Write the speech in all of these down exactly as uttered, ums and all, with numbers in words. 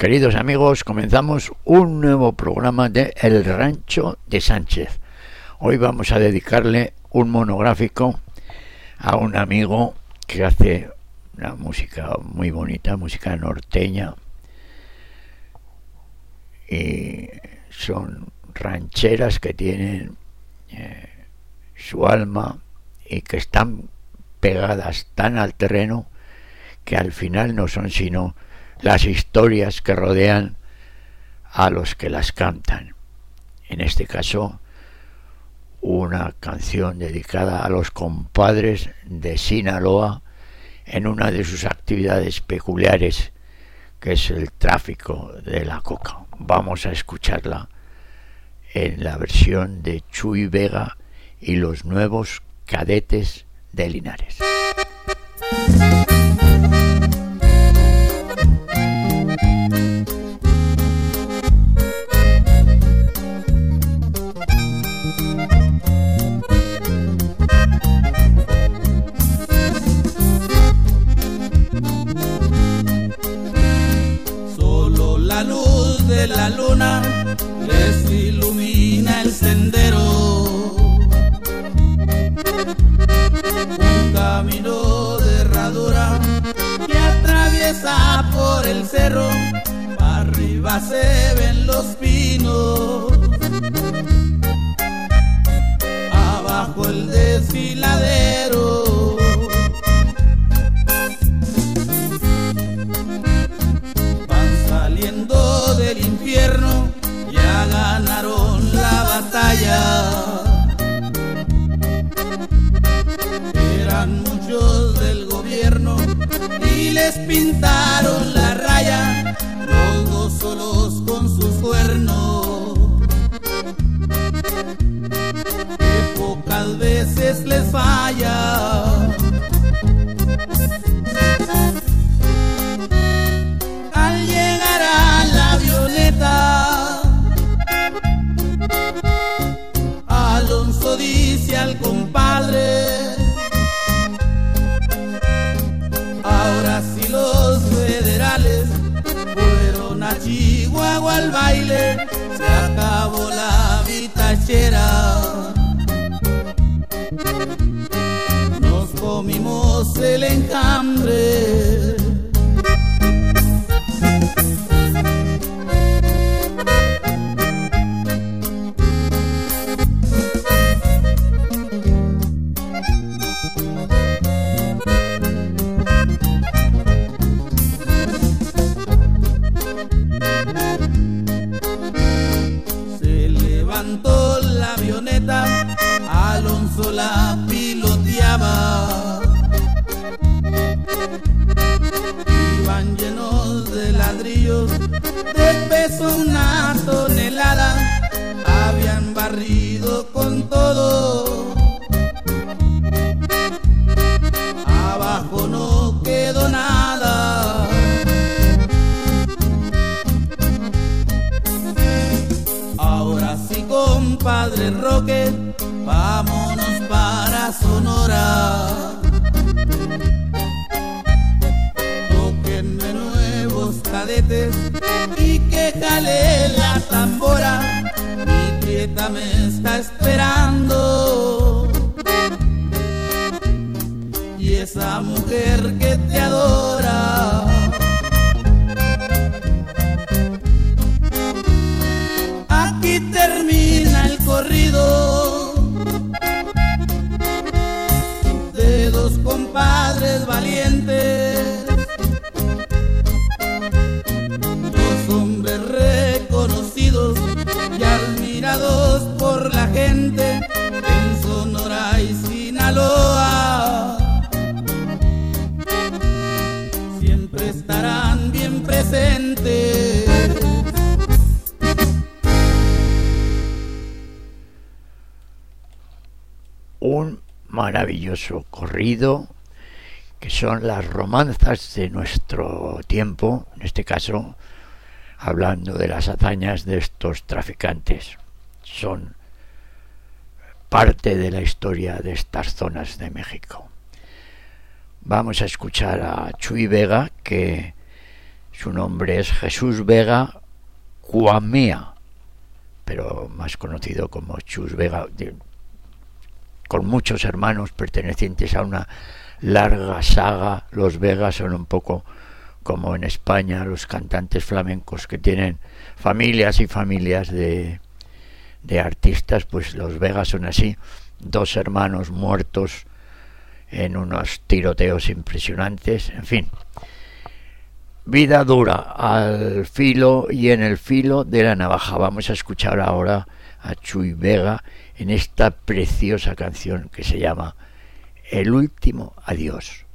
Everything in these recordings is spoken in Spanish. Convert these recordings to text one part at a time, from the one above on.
Queridos amigos, comenzamos un nuevo programa de El Rancho de Sánchez. Hoy vamos a dedicarle un monográfico a un amigo que hace una música muy bonita, música norteña, y son rancheras que tienen eh, su alma y que están pegadas tan al terreno que al final no son sino las historias que rodean a los que las cantan. En este caso, una canción dedicada a los compadres de Sinaloa en una de sus actividades peculiares, que es el tráfico de la coca. Vamos a escucharla en la versión de Chuy Vega y los Nuevos Cadetes de Linares. Solo la luz de la luna les ilumina el sendero, un camino de herradura que atraviesa por el cerro, para arriba se ven los pinos, abajo el desfiladero, van saliendo del infierno, ya ganaron la batalla. Eran muchos del gobierno y les pintaron la raya, los dos solos con sus cuernos, que pocas veces les falla. Al llegar a la avioneta, Alonso dice al compadre: ahora sí los federales fueron a Chihuahua al baile, se acabó la vitachera, nos comimos el enjambre. La avioneta, Alonso la piloteaba, iban llenos de ladrillos, de peso una tonelada, habían barrido con todo, abajo no quedó nada. Ahora sí, compadre Roque, vámonos para Sonora. Tóquenme Nuevos Cadetes y que jale la tambora, mi prieta me está esperando, y esa mujer que te adora. Aquí termina el corrido de dos compadres valientes, dos hombres reconocidos y admirados por la gente en Sonora y Sinaloa. Siempre estarán bien presentes. Un maravilloso corrido que son las romanzas de nuestro tiempo, en este caso hablando de las hazañas de estos traficantes. Son parte de la historia de estas zonas de México. Vamos a escuchar a Chuy Vega, que Su nombre es Jesús Vega Cuamea, pero más conocido como Chus Vega, de, con muchos hermanos pertenecientes a una larga saga. Los Vegas son un poco como en España los cantantes flamencos que tienen familias y familias de, de artistas, pues los Vegas son así, dos hermanos muertos en unos tiroteos impresionantes, en fin. Vida dura, al filo y en el filo de la navaja. Vamos a escuchar ahora a Chuy Vega en esta preciosa canción que se llama El último adiós.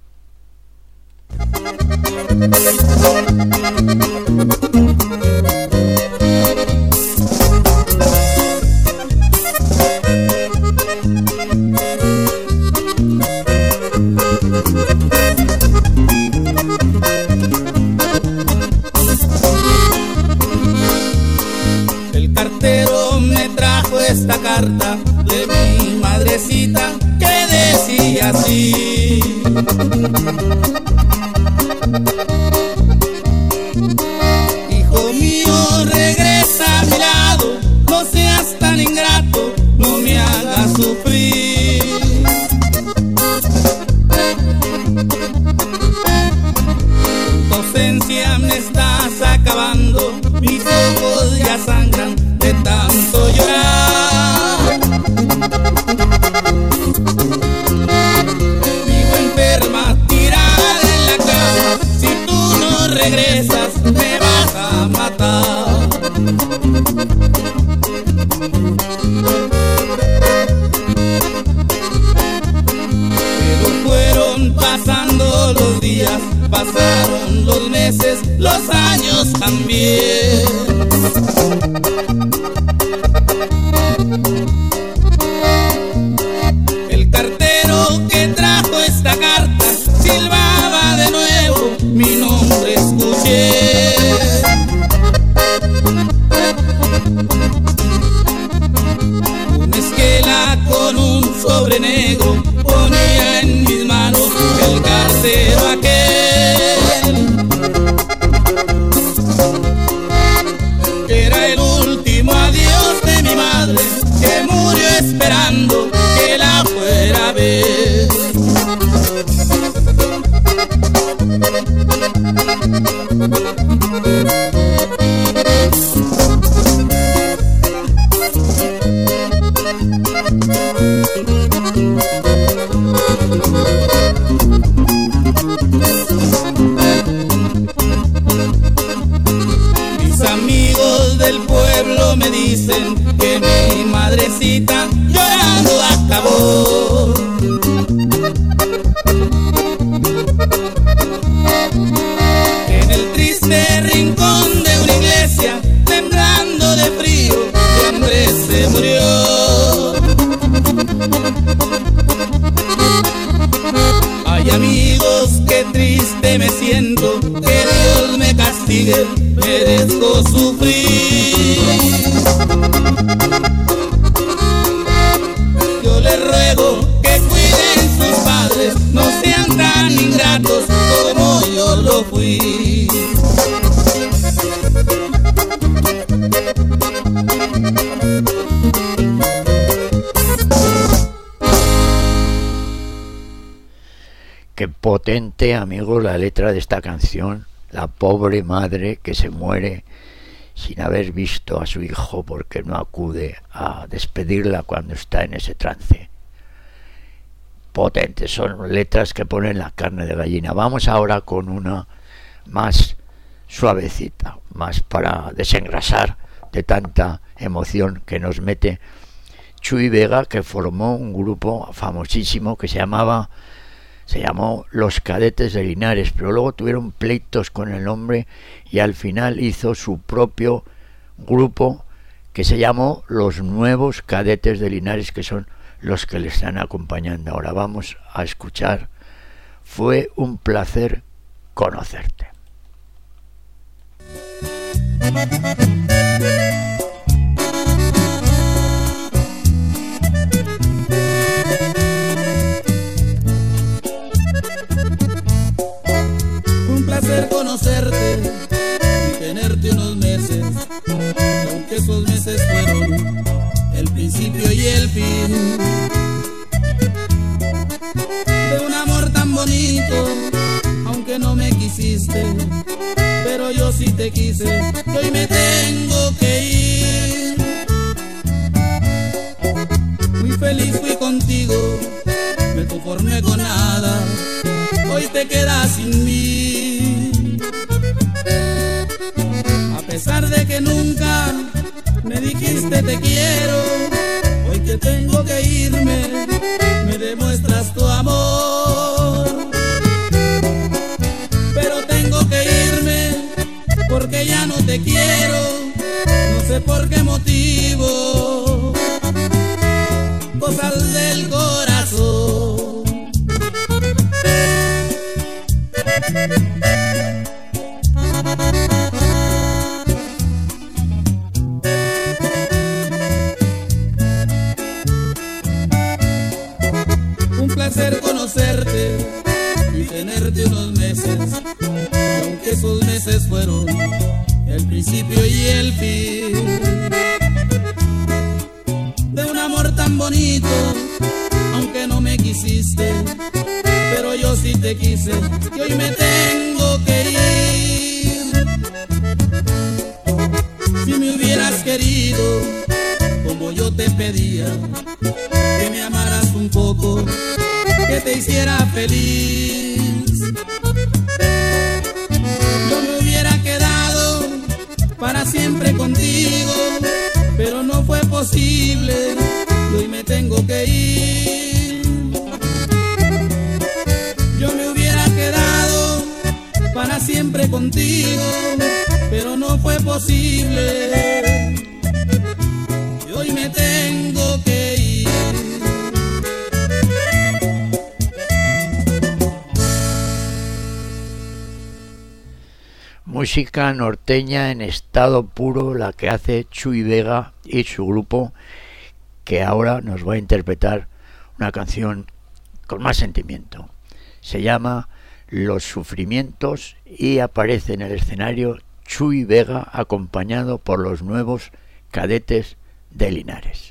El cartero me trajo esta carta de mi madrecita que decía así: hijo mío, regresa a mi lado, no seas tan ingrato, no me hagas sufrir. Tu ausencia me estás acabando, mis ojos ya sangran de tanto llorar. Vivo enferma, tirada en la cama, si tú no regresas me vas a matar. Pero fueron pasando los días, pasaron los meses, los años también. El cartero que trajo esta carta silbaba de nuevo, mi nombre escuché. Una esquela con un sobre negro ponía en mis manos el cartero aquel. Era el último adiós de mi madre, que murió esperando que la fuera a ver. Mis amigos del pueblo me dicen que mi madrecita llorando acabó. En el triste rincón de una iglesia, temblando de frío, de hambre se murió. Ay, amigos, qué triste me siento, que Dios me castigue, merezco sufrir. Yo les ruego que cuiden sus padres, no sean tan ingratos como yo lo fui. Qué potente, amigo, la letra de esta canción. La pobre madre que se muere sin haber visto a su hijo porque no acude a despedirla cuando está en ese trance. Potentes, son letras que ponen la carne de gallina. Vamos ahora con una más suavecita, más para desengrasar de tanta emoción que nos mete Chuy Vega, que formó un grupo famosísimo que se llamaba se llamó Los Cadetes de Linares, pero luego tuvieron pleitos con el nombre y al final hizo su propio grupo que se llamó Los Nuevos Cadetes de Linares, que son los que le están acompañando. Ahora vamos a escuchar Fue un placer conocerte. Un placer placer conocerte y tenerte unos meses, aunque esos meses fueron el principio y el fin de un amor tan bonito, aunque no me quisiste, pero yo sí te quise y hoy me tengo que ir. Muy feliz fui contigo, me conformé con nada, hoy te quedas sin mí. A pesar de que nunca me dijiste te quiero, hoy que tengo que irme, me demuestras tu amor. Pero tengo que irme porque ya no te quiero, no sé por qué motivo, cosas del corazón. Un placer conocerte y tenerte unos meses, aunque esos meses fueron el principio y el fin de un amor tan bonito, aunque no me quisiste, pero yo sí te quise y hoy me tengo que ir. Si me hubieras querido como yo te pedía, que me amaras un poco, que te hiciera feliz, yo me hubiera quedado para siempre contigo, pero no fue posible y hoy me tengo que ir. Yo me hubiera quedado para siempre contigo, pero no fue posible y hoy me tengo que ir. Música norteña en estado puro, la que hace Chuy Vega y su grupo, que ahora nos va a interpretar una canción con más sentimiento. Se llama Los Sufrimientos y aparece en el escenario Chuy Vega acompañado por los Nuevos Cadetes de Linares.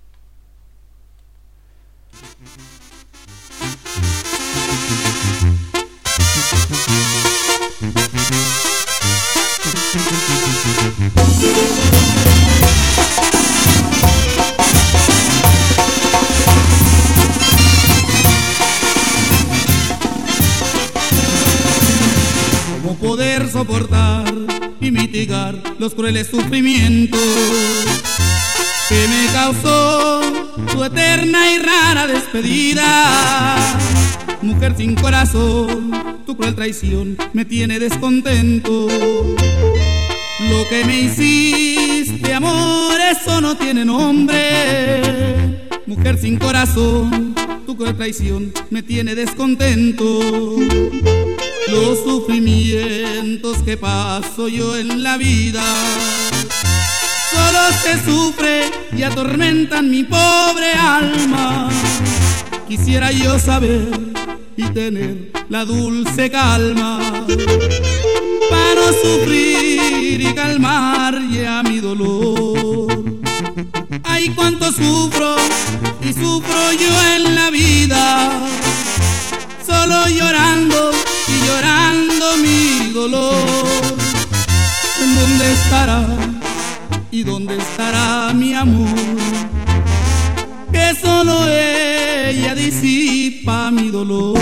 ¿Cómo poder soportar y mitigar los crueles sufrimientos que me causó tu eterna y rara despedida? Mujer sin corazón, tu cruel traición me tiene descontento. Lo que me hiciste, amor, eso no tiene nombre. Mujer sin corazón, tu cruel traición me tiene descontento. Los sufrimientos que paso yo en la vida solo se sufre y atormentan mi pobre alma. Quisiera yo saber y tener la dulce calma para no sufrir y calmar ya mi dolor. Ay, cuánto sufro y sufro yo en la vida, solo llorando y llorando mi dolor. ¿En dónde estará y dónde estará mi amor? Que solo ella disipa mi dolor.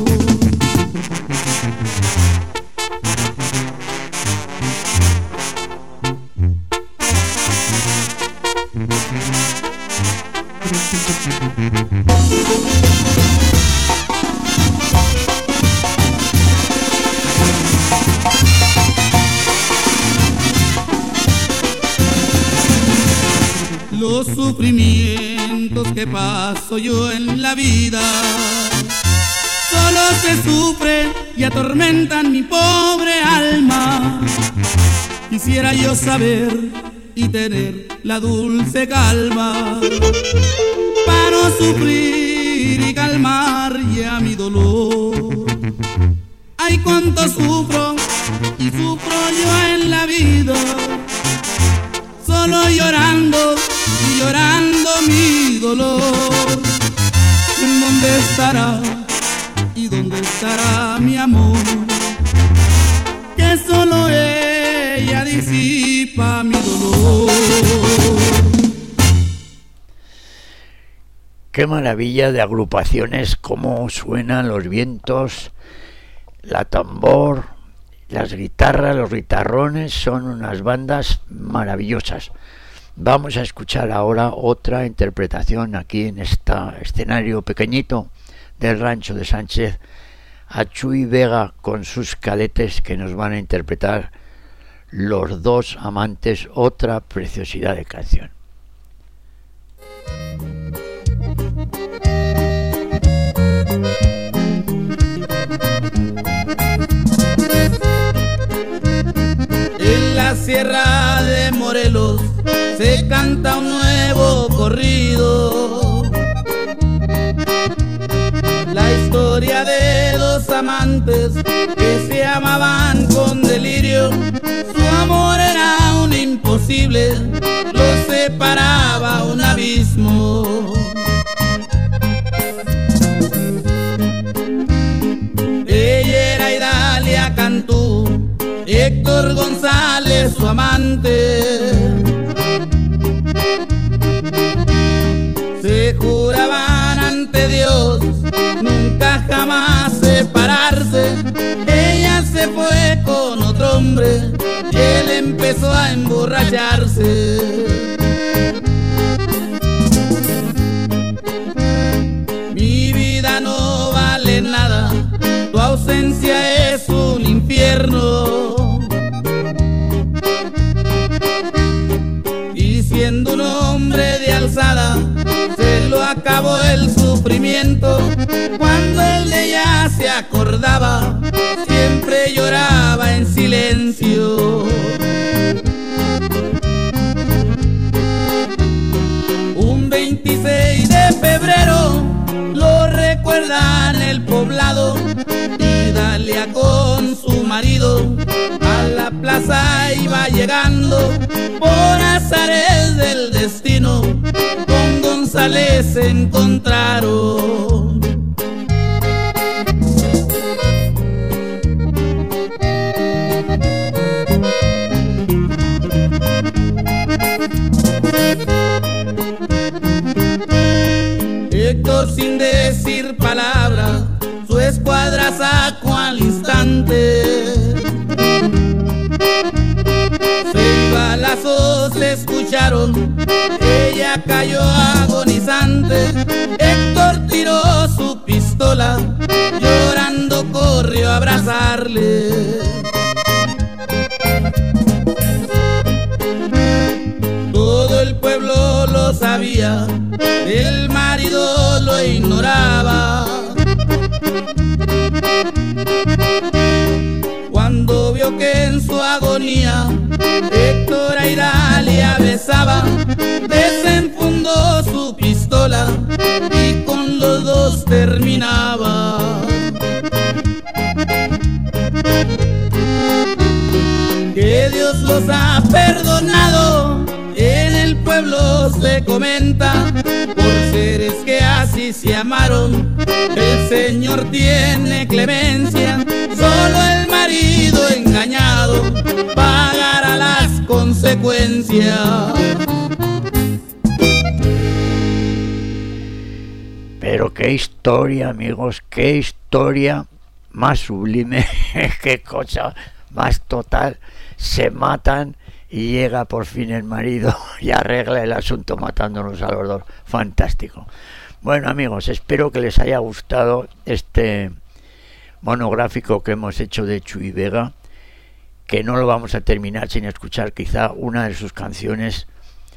Los sufrimientos que paso yo en la vida solo se sufren y atormentan mi pobre alma. Quisiera yo saber y tener la dulce calma para no sufrir y calmar ya mi dolor. Ay, cuánto sufro y sufro yo en la vida, solo llorando y llorando mi dolor. ¿Dónde estará y dónde estará mi amor? Que solo ella disipa mi dolor. Qué maravilla de agrupaciones, cómo suenan los vientos, la tambor, las guitarras, los guitarrones, son unas bandas maravillosas. Vamos a escuchar ahora otra interpretación aquí en este escenario pequeñito del Rancho de Sánchez, a Chuy Vega con sus cadetes, que nos van a interpretar Los dos amantes, otra preciosidad de canción. En la sierra de Morelos se canta un nuevo corrido, la historia de dos amantes que se amaban con delirio. Su amor era un imposible, los separaba un abismo. Ella era Idalia Cantú, Héctor González su amante. Se juraban ante Dios nunca jamás separarse. Ella se fue con otro hombre y él empezó a emborracharse. Mi vida no vale nada, tu ausencia es un infierno. Y siendo un hombre de alzada, se lo acabó el sufrimiento. Cuando él de ella se acordaba, siempre lloraba en silencio. Un veintiséis de febrero lo recuerdan el poblado, Idalia con su marido a la plaza iba llegando. Por azares del destino con González se encontraron. Héctor sin decir palabra su escuadra sacó al instante. Seis balazos se escucharon, ella cayó agonizante. Héctor tiró su pistola, llorando corrió a abrazarle. Todo el pueblo lo sabía, el marido lo ignoraba. Cuando vio que en su agonía Héctor a Idalia besaba, desenfundó su pistola y con los dos terminaba. Que Dios los ha perdonado, en el pueblo se comenta, por seres que así se amaron, el Señor tiene clemencia. Solo el marido engañado pagará las consecuencias. Pero qué historia, amigos, qué historia más sublime, qué cosa más total. Se matan y llega por fin el marido y arregla el asunto matándonos a los dos. Fantástico. Bueno, amigos, espero que les haya gustado este monográfico que hemos hecho de Chuy Vega, que no lo vamos a terminar sin escuchar quizá una de sus canciones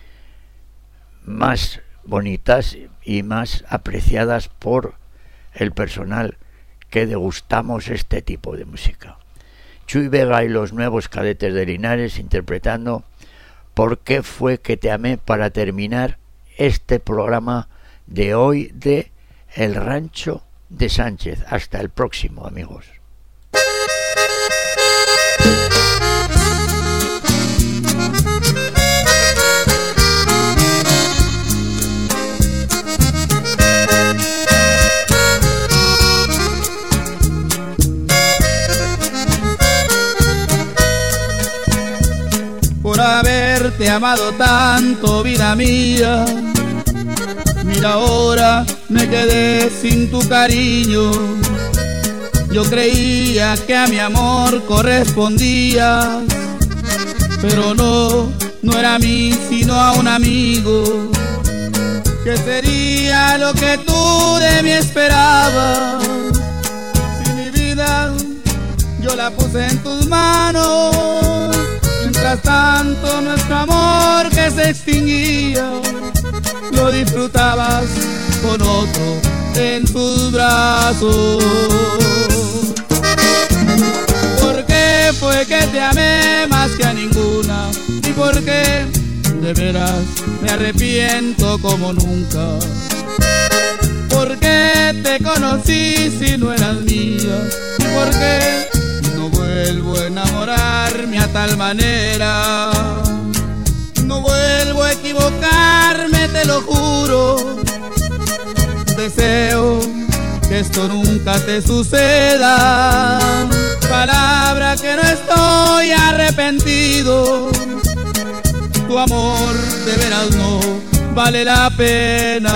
más bonitas y más apreciadas por el personal que degustamos este tipo de música. Chuy Vega y los Nuevos Cadetes de Linares interpretando ¿Por qué fue que te amé?, para terminar este programa de hoy de El Rancho de Sánchez. Hasta el próximo, amigos. haberte amado tanto, vida mía. Mira, ahora me quedé sin tu cariño. Yo creía que a mi amor correspondías, pero no, no era a mí sino a un amigo. ¿Qué sería lo que tú de mí esperabas? Si mi vida yo la puse en tus manos, mientras tanto nuestro amor que se extinguía, lo disfrutabas con otro en tus brazos. ¿Por qué fue que te amé más que a ninguna? ¿Y por qué de veras me arrepiento como nunca? ¿Por qué te conocí si no eras mía? ¿Y por qué no vuelvo a enamorarme a tal manera? No vuelvo a equivocarme, te lo juro. Deseo que esto nunca te suceda. Palabra que no estoy arrepentido. Tu amor de veras no vale la pena.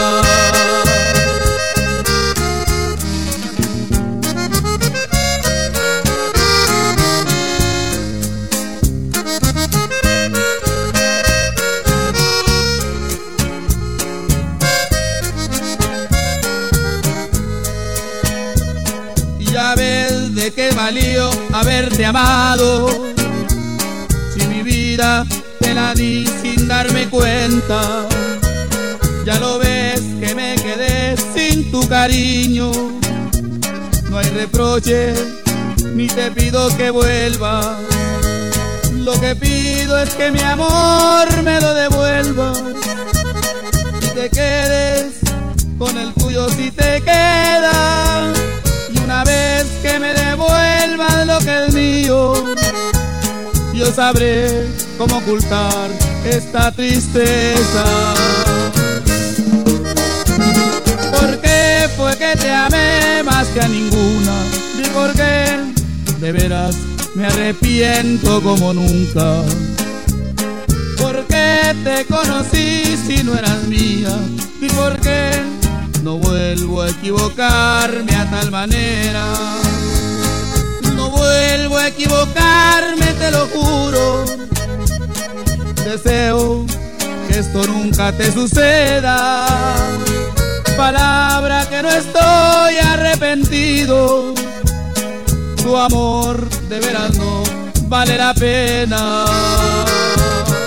Ya ves de qué valió haberte amado, si mi vida te la di sin darme cuenta. Ya lo ves que me quedé sin tu cariño. No hay reproche, ni te pido que vuelvas. Lo que pido es que mi amor me lo devuelvas y te quedes con el tuyo si te queda. Y una vez que me devuelvas lo que es mío, yo sabré cómo ocultar esta tristeza. ¿Por qué fue que te amé más que a ninguna? ¿Y por qué de veras me arrepiento como nunca? ¿Por qué te conocí si no eras mía? ¿Y por qué no vuelvo a equivocarme a tal manera? No vuelvo a equivocarme, te lo juro. Deseo que esto nunca te suceda. Palabra que no estoy arrepentido. Tu amor de veras no vale la pena.